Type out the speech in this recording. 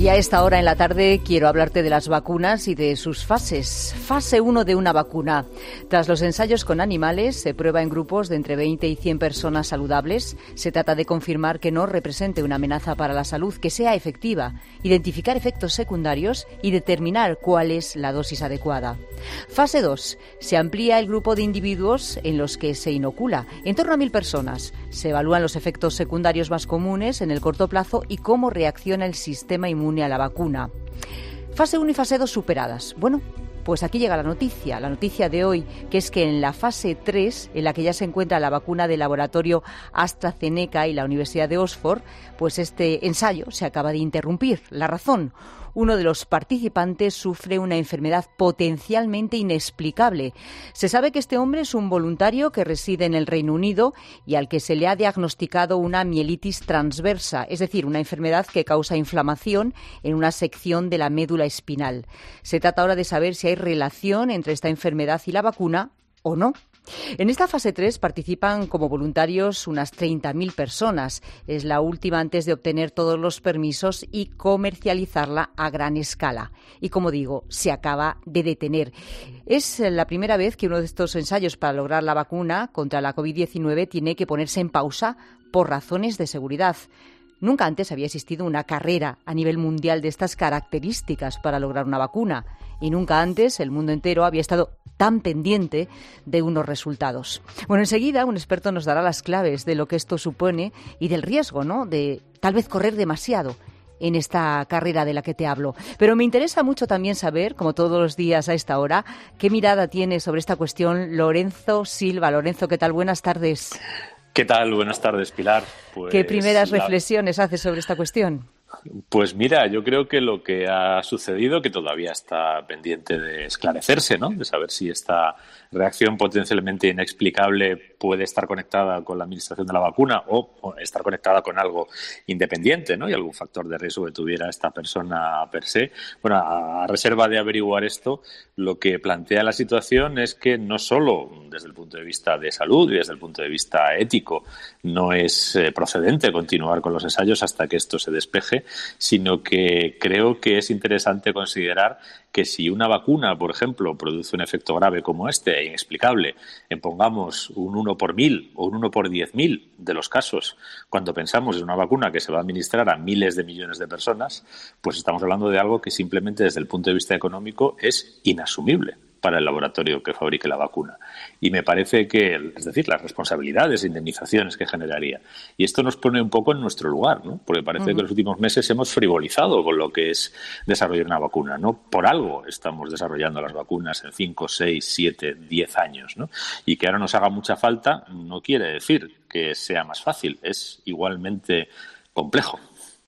Y a esta hora en la tarde quiero hablarte de las vacunas y de sus fases. Fase 1 de una vacuna. Tras los ensayos con animales, se prueba en grupos de entre 20 y 100 personas saludables. Se trata de confirmar que no represente una amenaza para la salud, que sea efectiva, identificar efectos secundarios y determinar cuál es la dosis adecuada. Fase 2. Se amplía el grupo de individuos en los que se inocula. En torno a 1.000 personas. Se evalúan los efectos secundarios más comunes en el corto plazo y cómo reacciona el sistema inmune a la vacuna. Fase 1 y fase 2 superadas. Bueno, pues aquí llega la noticia de hoy, que es que en la fase 3, en la que ya se encuentra la vacuna del laboratorio AstraZeneca y la Universidad de Oxford, pues este ensayo se acaba de interrumpir. La razón: uno de los participantes sufre una enfermedad potencialmente inexplicable. Se sabe que este hombre es un voluntario que reside en el Reino Unido y al que se le ha diagnosticado una mielitis transversa, es decir, una enfermedad que causa inflamación en una sección de la médula espinal. Se trata ahora de saber si hay relación entre esta enfermedad y la vacuna o no. En esta fase 3 participan como voluntarios unas 30.000 personas. Es la última antes de obtener todos los permisos y comercializarla a gran escala. Y como digo, se acaba de detener. Es la primera vez que uno de estos ensayos para lograr la vacuna contra la COVID-19 tiene que ponerse en pausa por razones de seguridad. Nunca antes había existido una carrera a nivel mundial de estas características para lograr una vacuna. Y nunca antes el mundo entero había estado tan pendiente de unos resultados. Bueno, enseguida un experto nos dará las claves de lo que esto supone y del riesgo, ¿no?, de tal vez correr demasiado en esta carrera de la que te hablo. Pero me interesa mucho también saber, como todos los días a esta hora, qué mirada tiene sobre esta cuestión Lorenzo Silva. Lorenzo, ¿qué tal? Buenas tardes. ¿Qué tal? Buenas tardes, Pilar. Pues ¿qué primeras reflexiones haces sobre esta cuestión? Pues mira, yo creo que lo que ha sucedido, que todavía está pendiente de esclarecerse, ¿no?, de saber si esta reacción potencialmente inexplicable puede estar conectada con la administración de la vacuna o estar conectada con algo independiente, ¿no?, y algún factor de riesgo que tuviera esta persona per se. Bueno, a reserva de averiguar esto, lo que plantea la situación es que no solo desde el punto de vista de salud y desde el punto de vista ético no es procedente continuar con los ensayos hasta que esto se despeje, sino que creo que es interesante considerar que si una vacuna, por ejemplo, produce un efecto grave como este e inexplicable, pongamos un 1 por 1.000 o un 1 por 10.000 de los casos, cuando pensamos en una vacuna que se va a administrar a miles de millones de personas, pues estamos hablando de algo que simplemente desde el punto de vista económico es inasumible para el laboratorio que fabrique la vacuna. Y me parece que, es decir, las responsabilidades e indemnizaciones que generaría. Y esto nos pone un poco en nuestro lugar, ¿no? Porque parece que en los últimos meses hemos frivolizado con lo que es desarrollar una vacuna, ¿no? Por algo estamos desarrollando las vacunas en 5, 6, 7, 10 años, ¿no? Y que ahora nos haga mucha falta no quiere decir que sea más fácil, es igualmente complejo.